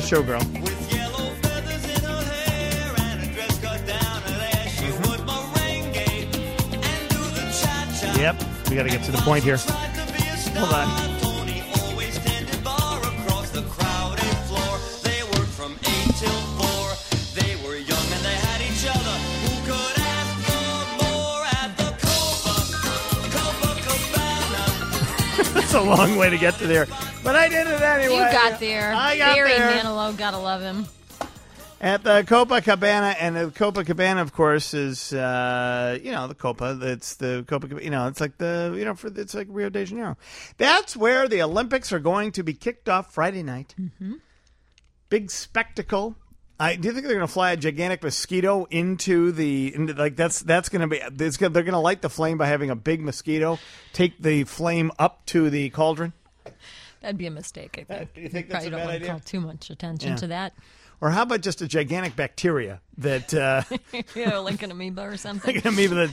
showgirl. With yellow feathers in her hair and a dress cut down, and there she would merengue and do the cha-cha. Yep, we got to get to the point here. Hold on. Tony always tended bar across the crowded floor. They worked from 8 till 4. They were young and they had each other. Who could ask for more at the Copacabana? It's a long way to get to there, but I did it anyway. You got there. I got Barry there. Manilow, gotta love him. At the Copacabana, and the Copacabana, of course, is the Copa. It's the Copacabana. It's like it's like Rio de Janeiro. That's where the Olympics are going to be kicked off Friday night. Mm-hmm. Big spectacle. Do you think they're going to fly a gigantic mosquito into that's going to be? They're going to light the flame by having a big mosquito take the flame up to the cauldron. That'd be a mistake, I think. Do you think that's a bad don't want idea? to call too much attention to that. Or how about just a gigantic bacteria that Like an amoeba or something. like an amoeba that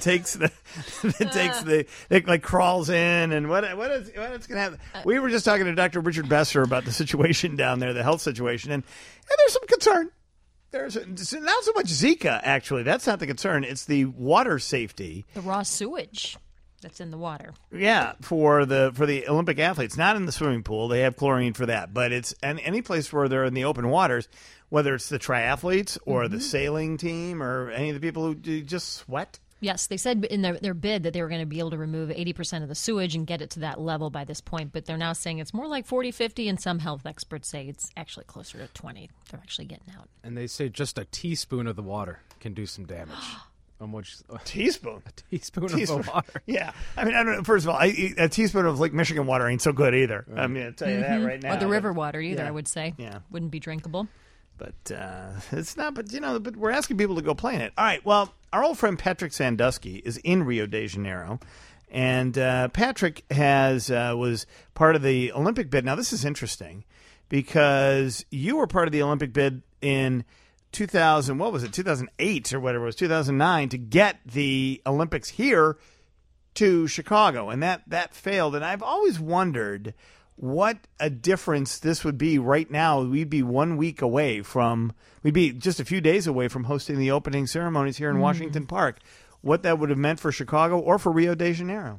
like crawls in, and what's going to happen? We were just talking to Dr. Richard Besser about the situation down there, the health situation, and there's some concern. There's not so much Zika, actually. That's not the concern. It's the water safety. The raw sewage that's in the water. Yeah, for the Olympic athletes, not in the swimming pool. They have chlorine for that, but it's any place where they're in the open waters, whether it's the triathletes or the sailing team or any of the people who just sweat. Yes, they said in their bid that they were going to be able to remove 80% of the sewage and get it to that level by this point, but they're now saying it's more like 40, 50, and some health experts say it's actually closer to 20. They're actually getting out. And they say just a teaspoon of the water can do some damage. Teaspoon? A teaspoon of the water. Yeah. I mean, I don't know. First of all, a teaspoon of Lake Michigan water ain't so good either. Right. I'm going to tell you that right now. Or the river water either, yeah. I would say. Yeah. Wouldn't be drinkable. But it's not. But but we're asking people to go play in it. All right. Well, our old friend Patrick Sandusky is in Rio de Janeiro, and Patrick was part of the Olympic bid. Now this is interesting because you were part of the Olympic bid in 2000. What was it? 2008 or whatever it was. 2009 to get the Olympics here to Chicago, and that failed. And I've always wondered what a difference this would be right now. We'd be 1 week away we'd be just a few days away from hosting the opening ceremonies here in Washington Park. What that would have meant for Chicago or for Rio de Janeiro.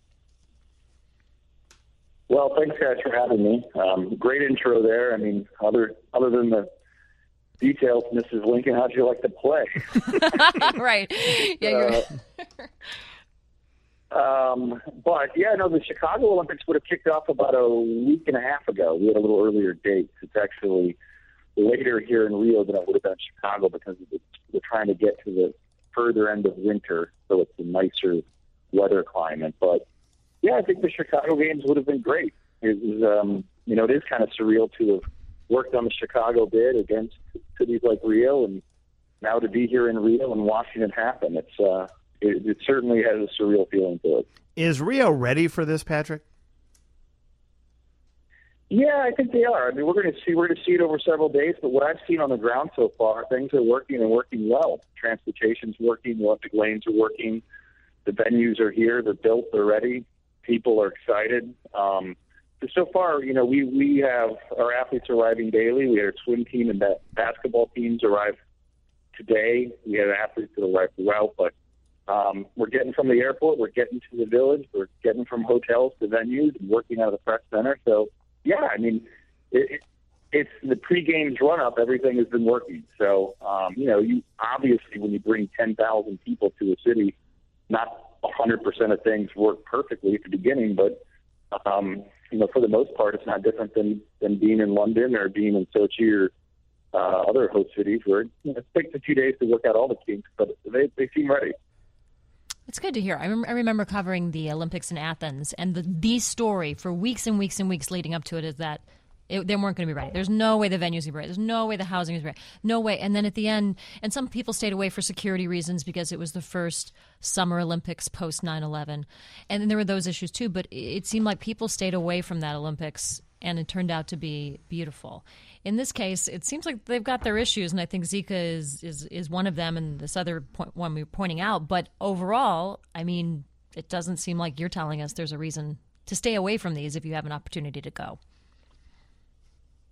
Well, thanks guys for having me. Great intro there. I mean, other than the details, Mrs. Lincoln, how'd you like to play? Right. Yeah, the Chicago Olympics would have kicked off about a week and a half ago. We had a little earlier date. It's actually later here in Rio than it would have been in Chicago because we're trying to get to the further end of winter, so it's a nicer weather climate. But yeah, I think the Chicago games would have been great. It was, it is kind of surreal to have worked on the Chicago bid against cities like Rio, and now to be here in Rio and watching it happen. It certainly has a surreal feeling to it. Is Rio ready for this, Patrick? Yeah, I think they are. I mean, we're going to see it over several days, but what I've seen on the ground so far, things are working and working well. Transportation's working, the Olympic lanes are working, the venues are here, they're built, they're ready, people are excited. So far, we have our athletes arriving daily. We had our swim team and basketball teams arrive today. We have athletes that arrive throughout, but we're getting from the airport, we're getting to the village, we're getting from hotels to venues and working out of the press center. So, yeah, I mean, it's the pre-games run-up, everything has been working. So, you obviously, when you bring 10,000 people to a city, not 100% of things work perfectly at the beginning, but, for the most part, it's not different than being in London or being in Sochi or other host cities where it takes a few days to work out all the kinks, but they seem ready. It's good to hear. I remember covering the Olympics in Athens, and the story for weeks and weeks and weeks leading up to it is that they weren't going to be ready. There's no way the venues would be ready. There's no way the housing is ready. No way. And then at the end, and some people stayed away for security reasons because it was the first Summer Olympics post 9/11. And then there were those issues too, but it seemed like people stayed away from that Olympics, and it turned out to be beautiful. In this case, it seems like they've got their issues, and I think Zika is one of them, and this other one we were pointing out. But overall, I mean, it doesn't seem like you're telling us there's a reason to stay away from these if you have an opportunity to go.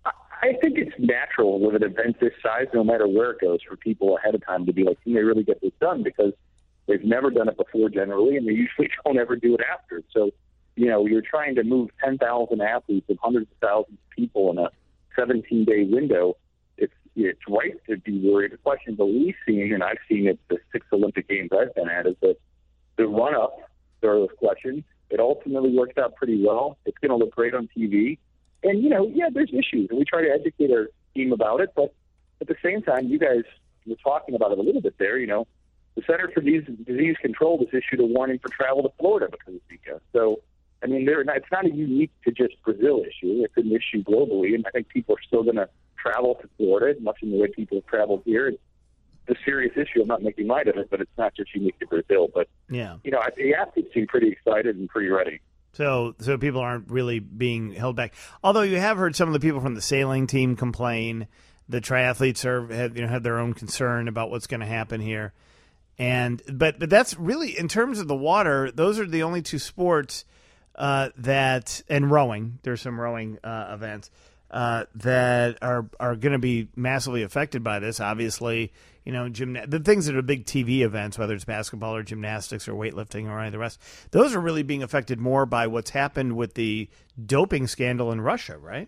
I think it's natural with an event this size, no matter where it goes, for people ahead of time to be like, can they really get this done? Because they've never done it before generally, and they usually don't ever do it after. So, you're trying to move 10,000 athletes and hundreds of thousands of people in a 17-day window. It's right to be worried. The question that we've seen, and I've seen it the 6 Olympic Games I've been at, is that the run-up, there are those questions. It ultimately works out pretty well. It's going to look great on TV. And, there's issues, and we try to educate our team about it. But at the same time, you guys were talking about it a little bit there. The Center for Disease Control has issued a warning for travel to Florida because of Zika. So, it's not a unique to just Brazil issue. It's an issue globally, and I think people are still going to travel to Florida, much in the way people have traveled here. It's a serious issue. I'm not making light of it, but it's not just unique to Brazil. But, yeah, the athletes seem pretty excited and pretty ready. So people aren't really being held back. Although you have heard some of the people from the sailing team complain. The triathletes have their own concern about what's going to happen here. But that's really, in terms of the water, those are the only two sports and rowing. There's some rowing events that are going to be massively affected by this. Obviously, the things that are big TV events, whether it's basketball or gymnastics or weightlifting or any of the rest, those are really being affected more by what's happened with the doping scandal in Russia, right?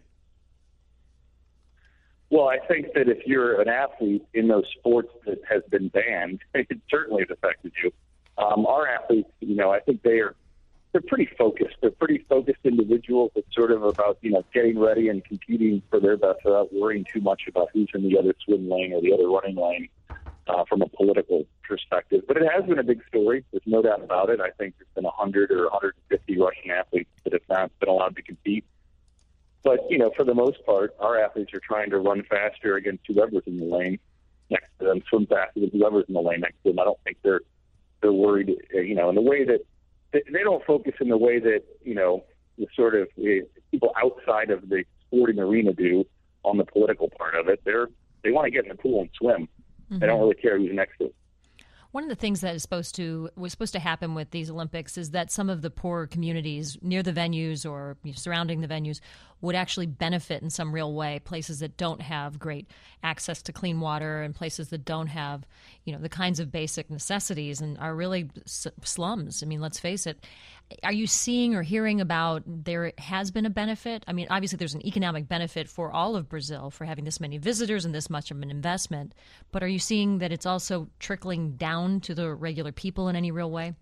Well, I think that if you're an athlete in those sports that has been banned, it certainly has affected you. Our athletes, I think they're pretty focused. They're pretty focused individuals. It's sort of about, getting ready and competing for their best without worrying too much about who's in the other swim lane or the other running lane from a political perspective. But it has been a big story. There's no doubt about it. I think there's been 100 or 150 Russian athletes that have not been allowed to compete. But, for the most part, our athletes are trying to run faster against whoever's in the lane next to them, swim faster than whoever's in the lane next to them. I don't think they're worried, in the way that they don't focus in the way that, the sort of people outside of the sporting arena do on the political part of it. They want to get in the pool and swim. Mm-hmm. They don't really care who's next to them. One of the things that was supposed to happen with these Olympics is that some of the poorer communities near the venues or surrounding the venues would actually benefit in some real way. Places that don't have great access to clean water and places that don't have, the kinds of basic necessities and are really slums. Let's face it. Are you seeing or hearing about there has been a benefit? Obviously there's an economic benefit for all of Brazil for having this many visitors and this much of an investment. But are you seeing that it's also trickling down to the regular people in any real way?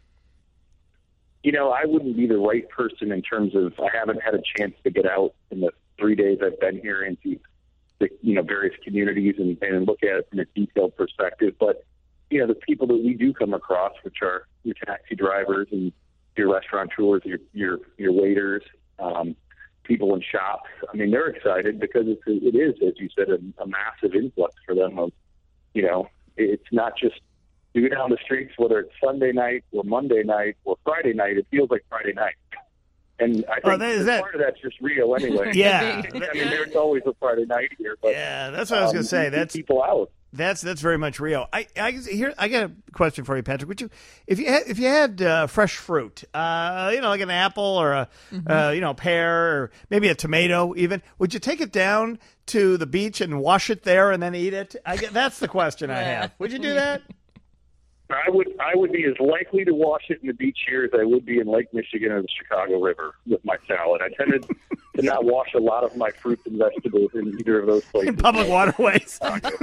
I wouldn't be the right person in terms of, I haven't had a chance to get out in the 3 days I've been here into the, various communities and look at it from a detailed perspective. But, the people that we do come across, which are your taxi drivers and your restaurateurs, your waiters, people in shops, they're excited because it is, as you said, a massive influx for them of, it's not just, you go down the streets, whether it's Sunday night or Monday night or Friday night, it feels like Friday night. And I think part of that's just Rio anyway. Yeah. There's always a Friday night here. But, yeah, that's what I was going to say. That's people out. That's very much Rio. I got a question for you, Patrick. Would you, if you had fresh fruit, like an apple or a pear or maybe a tomato even, would you take it down to the beach and wash it there and then eat it? That's the question I have. Would you do that? I would be as likely to wash it in the beach here as I would be in Lake Michigan or the Chicago River with my salad. I tended to not wash a lot of my fruits and vegetables in either of those places. In public waterways.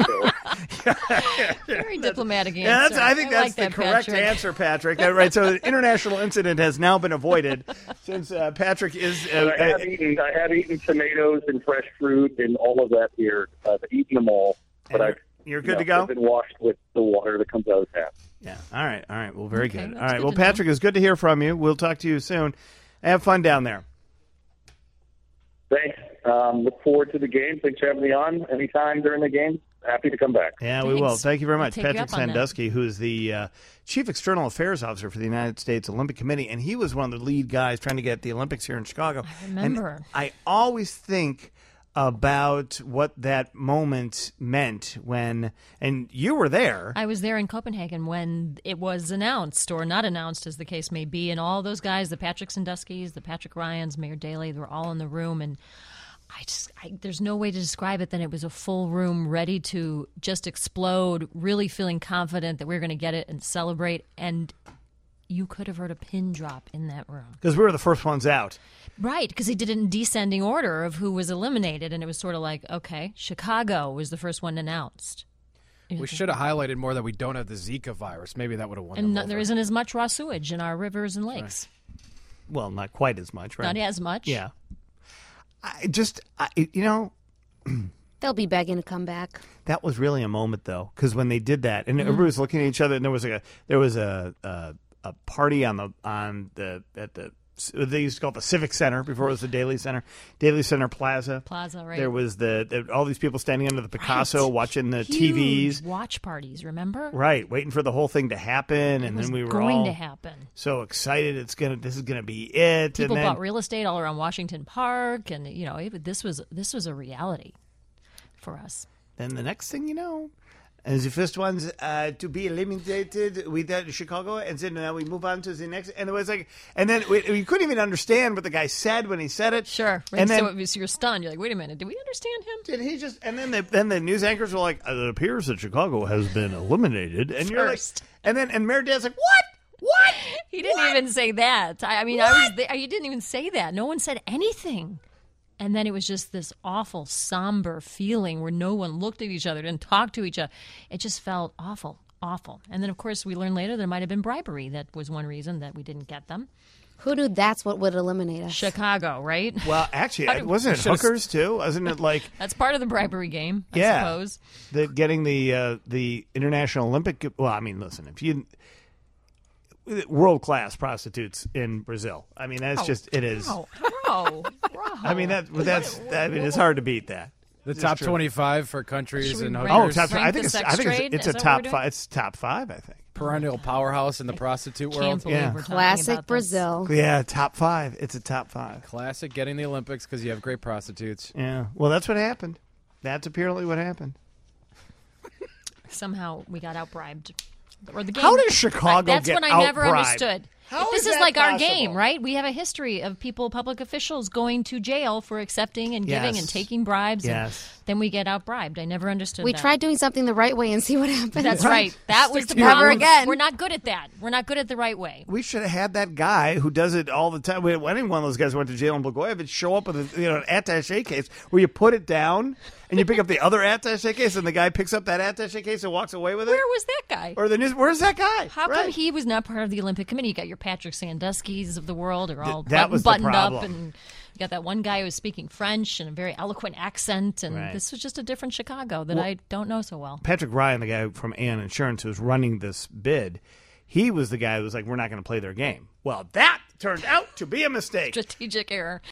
Very diplomatic answer. Yeah, I think that's the correct answer, Patrick. Right, so the international incident has now been avoided since Patrick is... I have eaten tomatoes and fresh fruit and all of that here. I've eaten them all, but You're good to go? They've been washed with the water that comes out of the tap. Yeah. All right. Well, very good. All right. Well, Patrick, it's good to hear from you. We'll talk to you soon. Have fun down there. Thanks. Look forward to the game. Thanks for having me on anytime during the game. Happy to come back. Yeah, we will. Thank you very much. Patrick Sandusky, who is the Chief External Affairs Officer for the United States Olympic Committee, and he was one of the lead guys trying to get the Olympics here in Chicago. I remember. And I always think about what that moment meant when, and you were there. I was there in Copenhagen when it was announced, or not announced as the case may be, and all those guys, the Patrick Sanduskys, the Patrick Ryans, Mayor Daley, they were all in the room, and there's no way to describe it than it was a full room ready to just explode, really feeling confident that we were going to get it and celebrate. And you could have heard a pin drop in that room. Because we were the first ones out. Right, because they did it in descending order of who was eliminated. And it was sort of like, okay, Chicago was the first one announced. We should have highlighted more that we don't have the Zika virus. Maybe that would have won them And over. there isn't as much raw sewage in our rivers and lakes. Well, not quite as much, right? Not as much. Yeah. They'll be begging to come back. That was really a moment, though, because when they did that, and everybody was looking at each other, and there was a party at the they used to call it the Civic Center before it was the Daily Center Plaza. Right. There was all these people standing under the Picasso watching the Huge TVs. watch parties, remember? Right, waiting for the whole thing to happen, and It was then we were going all to happen. so excited. This is gonna be it. People and then, bought real estate all around Washington Park, and this was a reality for us. Then the next thing you know, as the first ones to be eliminated with Chicago, and then we move on to the next. And it was like, and then we couldn't even understand what the guy said when he said it. Sure, and then so you're stunned. You're like, wait a minute, did we understand him? did he just? And then the news anchors were like, it appears that Chicago has been eliminated, and you're like, First. and Mayor Dad's like, what? He didn't even say that. I mean, I was there. He didn't even say that. No one said anything. And then it was just this awful, somber feeling where no one looked at each other, didn't talk to each other. It just felt awful, awful. And then, of course, we learned later there might have been bribery. That was one reason that we didn't get them. Who knew that's what would eliminate us? Chicago, right? Well, actually, wasn't it hookers too? Wasn't it like That's part of the bribery game, I Yeah. suppose. getting the International Olympic? Well, I mean, listen, if you world class prostitutes in Brazil, I mean, that's just it is. Oh, I mean it's hard to beat that. The top 25 for countries Should we and rank- hookers. Top. Rank I the think sex trade? it's Is a that what we're top doing? 5. It's top 5, I think. Perennial powerhouse in the prostitute Can't world. believe Yeah. we're talking Classic about this. Brazil. Yeah, top 5. It's a top 5. Classic getting the Olympics because you have great prostitutes. Yeah. Well, that's what happened. That's apparently what happened. Somehow we got outbribed. Or the game. How does Chicago That's get what I never outbribed? understood. How This is is that like our possible? game, right? We have a history of public officials going to jail for accepting and giving Yes. and taking bribes. Yes. And then we get outbribed. I never understood We that. tried doing something the right way and see what happens. That's right. That was the to your problem. roots. Again. We're not good at that. We're not good at the right way. We should have had that guy who does it all the time. When any one of those guys went to jail in Blagojevich, show up with an attaché case where you put it down and you pick up the other attaché case, and the guy picks up that attaché case and walks away with it. Where was that guy? Or the news? Where's that guy? How come Right. he was not part of the Olympic Committee? You got your Patrick Sandusky's of the world are all that was the buttoned up, problem. and you got that one guy who was speaking French and a very eloquent accent, and Right. this was just a different Chicago that I don't know so well. Patrick Ryan, the guy from Aon Insurance who was running this bid, he was the guy who was like, we're not going to play their game. Well, that turned out to be a mistake. Strategic error.